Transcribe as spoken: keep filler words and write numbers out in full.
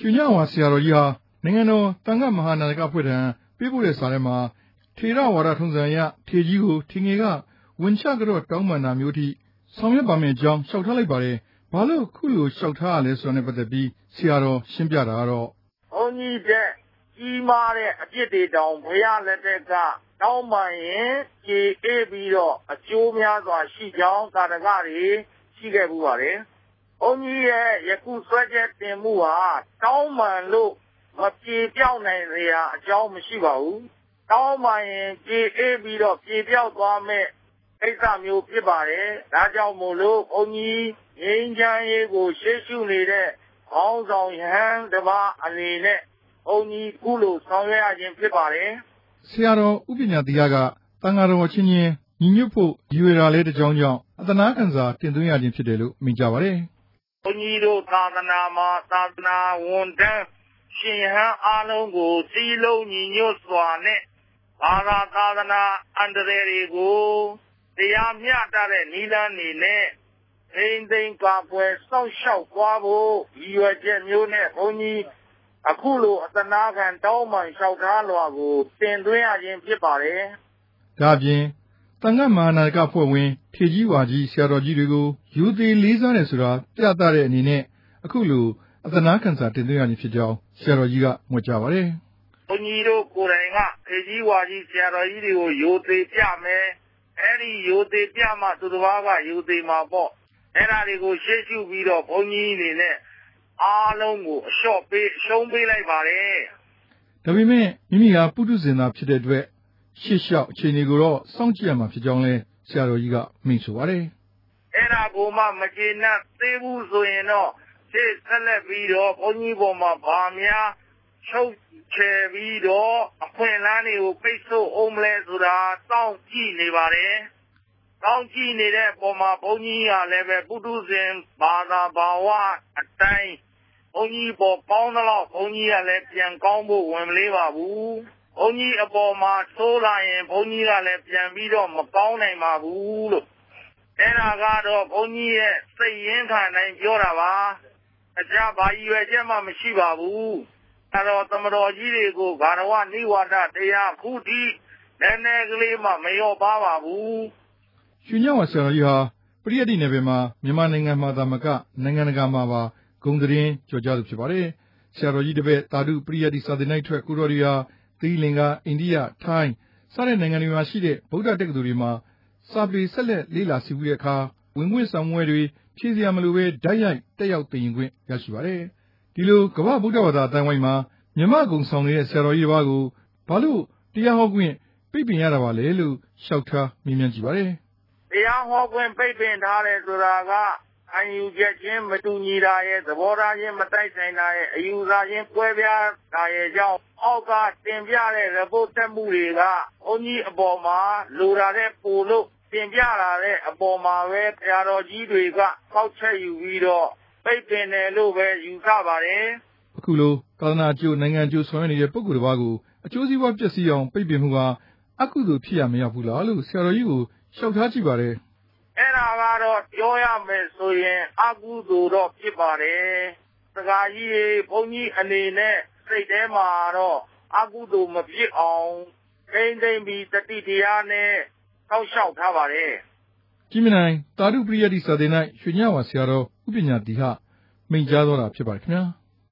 ရွှေညဝါဆရာတော်ကြီးဟာနိုင်ငံတော်တန်ခတ်မဟာနာယကအဖွဲ့ထံပေးပို့တဲ့စာထဲမှာထေရဝါဒထုံးစံအရထေကြီးကိုထင်ငယ်ကဝင်ချကြတော့တောင်းပန်တာမျိုးထိဆောင်ရွက်ပါမယ်အကြောင်းလျှောက်ထားလိုက်ပါတယ်။ဘာလို့ခုလိုလျှောက်ထားရလဲဆိုတာနဲ့ပတ်သက်ပြီးဆရာတော်ရှင်းပြတာကတော့ဘုန်းကြီးတဲ့ကြီးမားတဲ့အပြစ်တွေတောင်ဘုရားလက်ထက်ကတောင်းပန်ရင်ကြေအေးပြီးတော့အကျိုးများစွာရှိကြောင်းသာဓကတွေရှိခဲ့မှုပါတယ်။ဘုန်းကြီးရဲ့ယခုဆွဲချက်တင်မှုဟာတောင်းပန်လို့မပြေပြောက်နိုင်စရာအကြောင်းမရှိပါဘူး။တောင်းပန်ရင်ကြေအေးပြီးတော့ပြေပြောက်သွားမဲ့ကိစ္စမျိုးဖြစ်ပါတယ်။ဒါကြောင့်မို့လို့ဘုန်းကြီးငြိမ်းချမ်းရေးကိုရှေ့ရှုနေတဲ့ခေါင်းဆောင်ယဟန်တစ်ပါးအနေနဲ့ဘုန်းကြီးကုလိုဆောင်ရွက်ရခြင်းဖြစ်ပါတယ်။ဆရာတော်ဥပညာတိယကတန်ဃာတော်ချင်းချင်းညီညွတ်ဖို့ရည်ရွယ်တာလေးတစ်ကြောင်းကြောင့်အသနာခံစာတင်သွင်းရခြင်းဖြစ်တယ်လို့မိန့်ကြပါတယ်။ဘုန်းကြီးတို့သာသနာမှာသာသနာဝန်ထမ်းရှင်ယဟန်အားလုံးကိုစည်းလုံးညီညွတ်စွာနဲ့ဘာသာသာသနာအန္တရာယ်တွေကိုတရားမျှတတဲ့နည်းလမ်းတွေနဲ့ထိန်းသိမ်းကာကွယ်စောင့်ရှောက်သွားဖို့ရည်ရွယ်ချက်မျိုးနဲ့ဘုန်းကြီးအခုလိုအသနာခံတောင်းပန်လျှောက်ထားလွှာကိုတင်သွင်းရခြင်းဖြစ်ပါတယ်။ဒါ့အပြင်တန်ခတ်မဟာနာယကဖွဲ့ဝင်ထေကြီးဝါကြီးဆရာတော်ကြီးတွေကိုယူသေးလေးစားတယ်ဆိုတာပြသတဲ့အနေနဲ့အခုလိုအသနာခံစာတင်သွင်းရခြင်းဖြစ်ကြောင်းဆရာတော်ကြီးကမွေးကြပါတယ်။ဘုန်းကြီးတို့ကိုယ်တိုင်ကထေကြီးဝါကြီးဆရာတော်ကြီးတွေကိုယူသေးပြမယ်။အဲဒီယူသေးပြမှသူတစ်ပါးကယူသေးမှာပေါ့။အဲ့ဒါတွေကိုရှေ့ရှုပြီးတော့ဘုန်းကြီးအနေနဲ့အားလုံးကိုအလျှော့ပေးရှုံးပေးလိုက်ပါတယ်။ဒါပေမဲ့မိမိဟာပုထုဇဉ်သားဖြစ်တဲ့အတွက်ရှေ့လျှောက်အခြေအနေကိုတော့စောင့်ကြည့်ရမှာဖြစ်ကြောင်းလဲဆရာတော်ကြီးကမိန့်ဆိုပါတယ်။အဲ့ဒါကိုမှမကျေနပ်သေးဘူးဆိုရင်တော့ရှေ့ဆက်လက်ပြီးတော့ဘုန်းကြီးပေါ်မှာဗာများချုပ်ချယ်ပြီးတော့အခွင့်အလမ်းတွေကိုပိတ်ဆို့အောင်မလဲဆိုတာစောင့်ကြည့်နေပါတယ်။ကောင်းကြည့်နေတဲ့ပုံမှာဘုန်းကြီးကလည်းပဲပုထုဇဉ်ဘာသာဘာဝအတိုင်းဘုန်းကြီးပေါ်ပေါင်းတော့ဘုန်းကြီးကလည်းပြန်ကောင်းဖို့ဝင်မလေးပါဘူးဘုန်းကြီးအပေါ်မှာသိုးလာရင်ဘုန်းကြီးကလည်းပြန်ပြီးတော့မကောင်းနိုင်ပါဘူးလို့အဲ့ဒါကတော့ဘုန်းကြီးရဲ့စိတ်ရင်းခံနိုင်ပြောတာပါအကြဘာကြီးရွယ်ချက်မှမရှိပါဘူးအဲ့တော့သမတော်ကြီးတွေကိုဂါရဝနိဝါဒတရားခုထိလည်းနည်းကလေးမှမလျော့ပါပါဘူးရွှေညဝါဆရာတော်ကြီးဟာပရိယတ္တိနယ်ပယ်မှာမြန်မာနိုင်ငံမှာသာမကနိုင်ငံတကာမှာပါဂုဏ်သတင်းကျော်ကြားသူဖြစ်ပါတယ်။ဆရာတော်ကြီးတပည့်တာဓုပရိယတ္တိစာသင်တိုက်ထွက်ကိုတော်တွေဟာသီလင်္ကာအိန္ဒိယထိုင်းစတဲ့နိုင်ငံတွေမှာရှိတဲ့ဗုဒ္ဓတက္ကသိုလ်တွေမှာစာပေဆက်လက်လေ့လာစီးပူးတဲ့အခါဝင်ခွင့်ဆောင်ပွဲတွေဖြည့်စရာမလိုပဲဓာတ်ရိုက်တက်ရောက်သင်ယူခွင့်ရရှိပါတယ်။ဒီလိုကမ္ဘာဗုဒ္ဓဘာသာအတိုင်းဝိုင်းမှာမြမကုံဆောင်နေတဲ့ဆရာတော်ကြီးတစ်ပါးကိုဘာလို့တရားဟောခွင့်ပိတ်ပင်ရတာပါလဲလို့လျှောက်ထားမေးမြန်းကြည့်ပါတယ်။တရားဟောခွင့်ပိတ်ပင်ထားတယ်ဆိုတာကအယူချက်ချင်းမတူညီတာရဲ့သဘောထားချင်းမတိုက်ဆိုင်တာရဲ့အယူဆချင်းကွဲပြားတာရဲ့ကြောင့်အောက်ကတင်ပြတဲ့ report တက်မှုတွေကဘုန်းကြီးအပေါ်မှာလိုတာတဲ့ပို့လို့တင်ပြလာတဲ့အပေါ်မှာပဲဆရာတော်ကြီးတွေကပေါက်ချက်ယူပြီးတော့ပိတ်ပင်တယ်လို့ပဲယူဆပါတယ်။အခုလိုသာသနာ့အကျိုးနိုင်ငံအကျိုးဆောင်ရွက်နေတဲ့ပုဂ္ဂိုလ်တစ်ပါးကိုအကျိုးစီးပွားပျက်စီးအောင်ပိတ်ပင်မှုဟာအကုသိုလ်ဖြစ်ရမရဘူးလားလို့ဆရာတော်ကြီးကိုလျှောက်ထားကြည့်ပါတယ်။အဲ့ဒါကတော့ပြောရမယ်ဆိုရင်အကုသိုလ်တော့ဖြစ်ပါတယ်။စကားကြီးဘုန်းကြီးအနေနဲ့စိတ်ထဲမှာတော့အကုသိုလ်မဖြစ်အောင်ထိန်းသိမ်းပြီးတတိတရားနဲ့ဆောက်ရှောက်ထားပါတယ်။ကြည်မြနိုင်တာဓုပရိယတ္တိစာသင်၌ရွှေညဝါဆရာတော်ဥပညာတိဟမိန့်ကြားတော်တာဖြစ်ပါတယ်ခင်ဗျာ။